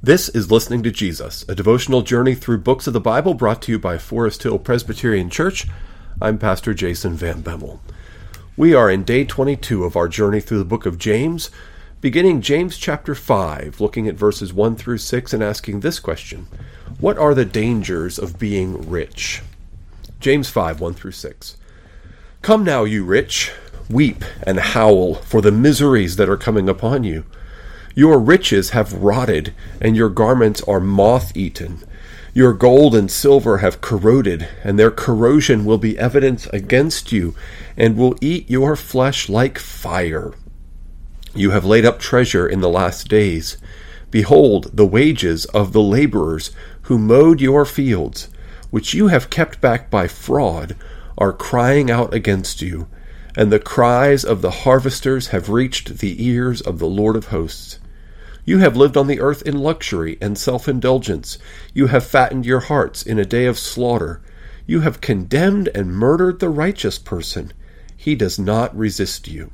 This is Listening to Jesus, a devotional journey through books of the Bible brought to you by Forest Hill Presbyterian Church. I'm Pastor Jason Van Bemmel. We are in day 22 of our journey through the book of James, beginning James chapter 5, looking at verses 1 through 6 and asking this question: what are the dangers of being rich? James 5, 1 through 6. Come now, you rich, weep and howl for the miseries that are coming upon you. Your riches have rotted, and your garments are moth-eaten. Your gold and silver have corroded, and their corrosion will be evidence against you, and will eat your flesh like fire. You have laid up treasure in the last days. Behold, the wages of the laborers who mowed your fields, which you have kept back by fraud, are crying out against you, and the cries of the harvesters have reached the ears of the Lord of hosts. You have lived on the earth in luxury and self-indulgence. You have fattened your hearts in a day of slaughter. You have condemned and murdered the righteous person. He does not resist you.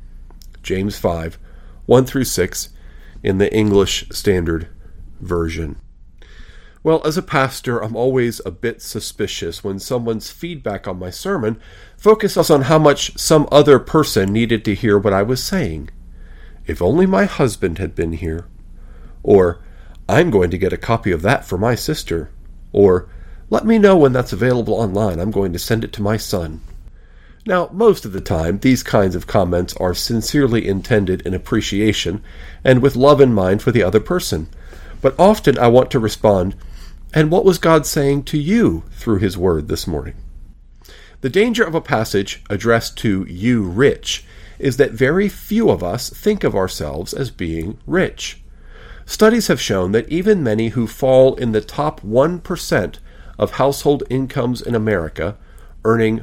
James 5, 1 through 6, in the English Standard Version. Well, as a pastor, I'm always a bit suspicious when someone's feedback on my sermon focuses on how much some other person needed to hear what I was saying. If only my husband had been here. Or, I'm going to get a copy of that for my sister. Or, let me know when that's available online. I'm going to send it to my son. Now, most of the time, these kinds of comments are sincerely intended in appreciation and with love in mind for the other person. But often I want to respond, and what was God saying to you through His Word this morning? The danger of a passage addressed to you rich is that very few of us think of ourselves as being rich. Studies have shown that even many who fall in the top 1% of household incomes in America, earning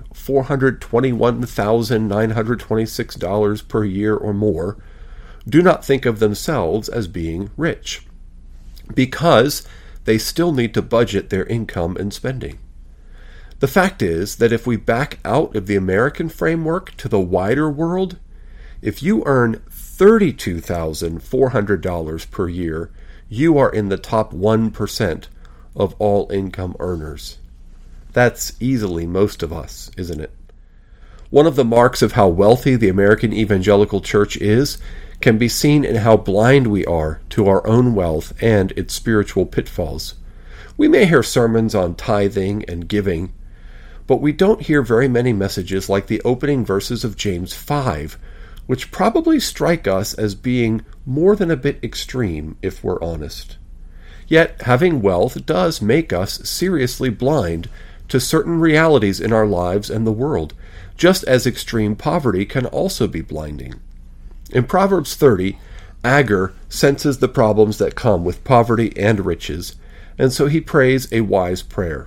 $421,926 per year or more, do not think of themselves as being rich, because they still need to budget their income and spending. The fact is that if we back out of the American framework to the wider world, if you earn $32,400 per year, you are in the top 1% of all income earners. That's easily most of us, isn't it? One of the marks of how wealthy the American evangelical church is can be seen in how blind we are to our own wealth and its spiritual pitfalls. We may hear sermons on tithing and giving, but we don't hear very many messages like the opening verses of James 5, which probably strike us as being more than a bit extreme, if we're honest. Yet, having wealth does make us seriously blind to certain realities in our lives and the world, just as extreme poverty can also be blinding. In Proverbs 30, Agur senses the problems that come with poverty and riches, and so he prays a wise prayer.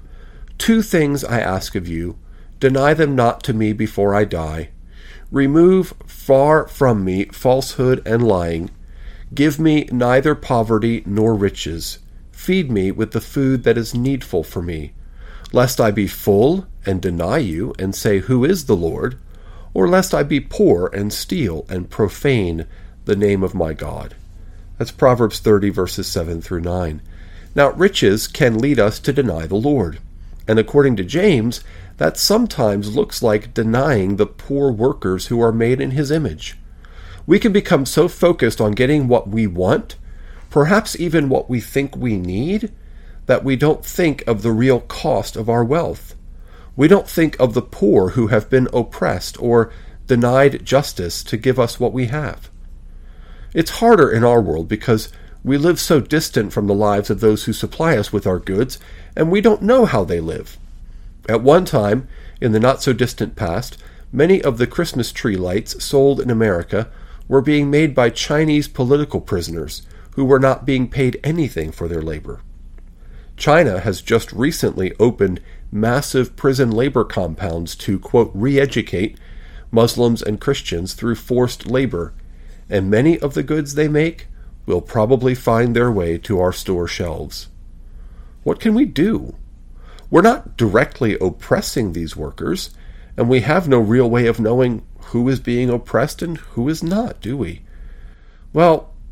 2 things I ask of you, deny them not to me before I die. Remove far from me falsehood and lying. Give me neither poverty nor riches. Feed me with the food that is needful for me, lest I be full and deny you and say, who is the Lord? Or lest I be poor and steal and profane the name of my God. That's Proverbs 30, verses 7 through 9. Now, riches can lead us to deny the Lord. And according to James, that sometimes looks like denying the poor workers who are made in His image. We can become so focused on getting what we want, perhaps even what we think we need, that we don't think of the real cost of our wealth. We don't think of the poor who have been oppressed or denied justice to give us what we have. It's harder in our world because we live so distant from the lives of those who supply us with our goods, and we don't know how they live. At one time, in the not-so-distant past, many of the Christmas tree lights sold in America were being made by Chinese political prisoners who were not being paid anything for their labor. China has just recently opened massive prison labor compounds to, quote, re-educate Muslims and Christians through forced labor, and many of the goods they make will probably find their way to our store shelves. What can we do? We're not directly oppressing these workers, and we have no real way of knowing who is being oppressed and who is not, do we? Well,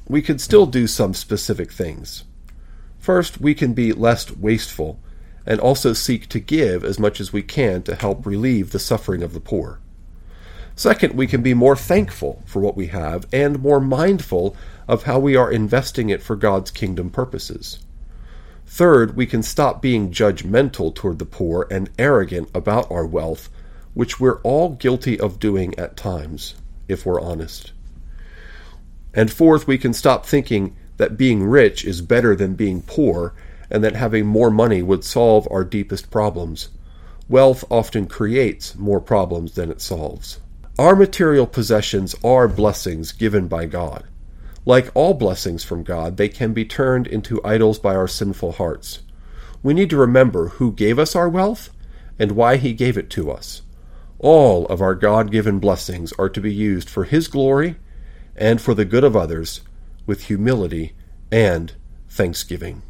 we could still do some specific things. First, we can be less wasteful and also seek to give as much as we can to help relieve the suffering of the poor. Second, we can be more thankful for what we have and more mindful of how we are investing it for God's kingdom purposes. Third, we can stop being judgmental toward the poor and arrogant about our wealth, which we're all guilty of doing at times, if we're honest. And fourth, we can stop thinking that being rich is better than being poor, and that having more money would solve our deepest problems. Wealth often creates more problems than it solves. Our material possessions are blessings given by God. Like all blessings from God, they can be turned into idols by our sinful hearts. We need to remember who gave us our wealth and why he gave it to us. All of our God-given blessings are to be used for his glory and for the good of others, with humility and thanksgiving.